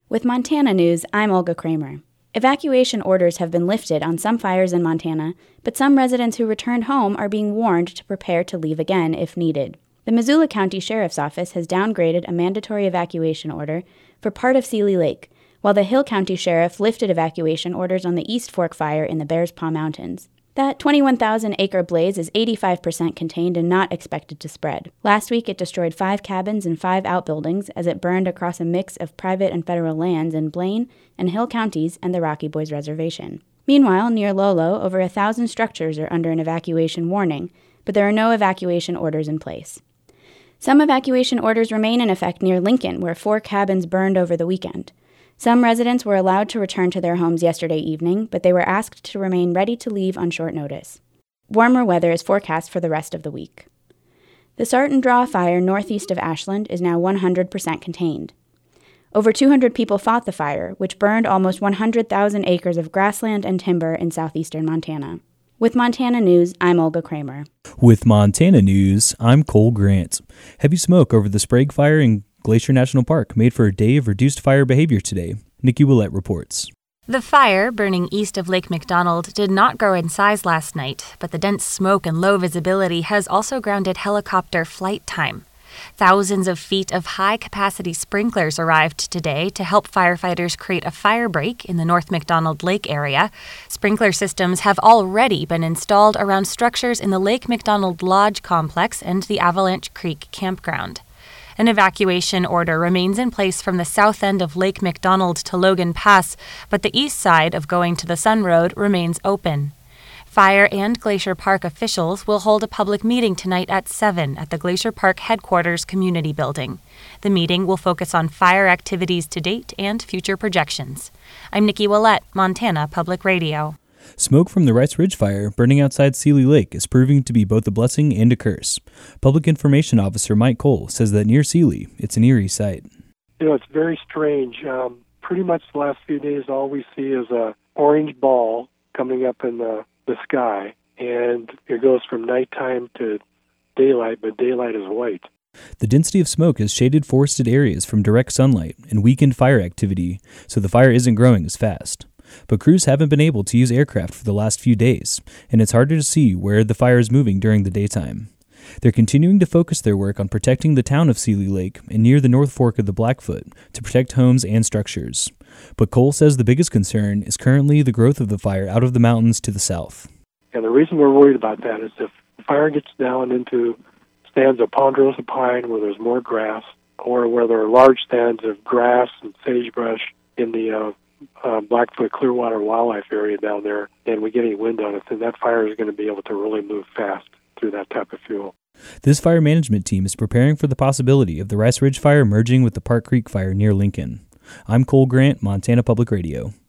With Montana News, I'm Olga Kramer. Evacuation orders have been lifted on some fires in Montana, but some residents who returned home are being warned to prepare to leave again if needed. The Missoula County Sheriff's Office has downgraded a mandatory evacuation order for part of Seeley Lake, while the Hill County Sheriff lifted evacuation orders on the East Fork fire in the Bears Paw Mountains. That 21,000-acre blaze is 85% contained and not expected to spread. Last week, it destroyed 5 cabins and 5 outbuildings as it burned across a mix of private and federal lands in Blaine and Hill counties and the Rocky Boys Reservation. Meanwhile, near Lolo, over 1,000 structures are under an evacuation warning, but there are no evacuation orders in place. Some evacuation orders remain in effect near Lincoln, where 4 cabins burned over the weekend. Some residents were allowed to return to their homes yesterday evening, but they were asked to remain ready to leave on short notice. Warmer weather is forecast for the rest of the week. The Sarton Draw fire northeast of Ashland is now 100% contained. Over 200 people fought the fire, which burned almost 100,000 acres of grassland and timber in southeastern Montana. With Montana News, I'm Olga Kramer. With Montana News, I'm Cole Grant. Heavy smoke over the Sprague Fire in Glacier National Park made for a day of reduced fire behavior today. Nikki Willett reports. The fire, burning east of Lake McDonald, did not grow in size last night, but the dense smoke and low visibility has also grounded helicopter flight time. Thousands of feet of high-capacity sprinklers arrived today to help firefighters create a fire break in the North McDonald Lake area. Sprinkler systems have already been installed around structures in the Lake McDonald Lodge complex and the Avalanche Creek campground. An evacuation order remains in place from the south end of Lake McDonald to Logan Pass, but the east side of Going to the Sun Road remains open. Fire and Glacier Park officials will hold a public meeting tonight at 7 at the Glacier Park Headquarters Community Building. The meeting will focus on fire activities to date and future projections. I'm Nikki Willett, Montana Public Radio. Smoke from the Rice Ridge Fire burning outside Seeley Lake is proving to be both a blessing and a curse. Public Information Officer Mike Cole says that near Seeley, it's an eerie sight. It's very strange. Pretty much the last few days, all we see is a orange ball coming up in the sky, and it goes from nighttime to daylight, but daylight is white. The density of smoke has shaded forested areas from direct sunlight and weakened fire activity, so the fire isn't growing as fast. But crews haven't been able to use aircraft for the last few days, and it's harder to see where the fire is moving during the daytime. They're continuing to focus their work on protecting the town of Seeley Lake and near the North Fork of the Blackfoot to protect homes and structures. But Cole says the biggest concern is currently the growth of the fire out of the mountains to the south. And the reason we're worried about that is if the fire gets down into stands of ponderosa pine where there's more grass, or where there are large stands of grass and sagebrush in the Blackfoot Clearwater Wildlife area down there, and we get any wind on it, then that fire is going to be able to really move fast through that type of fuel. This fire management team is preparing for the possibility of the Rice Ridge Fire merging with the Park Creek Fire near Lincoln. I'm Cole Grant, Montana Public Radio.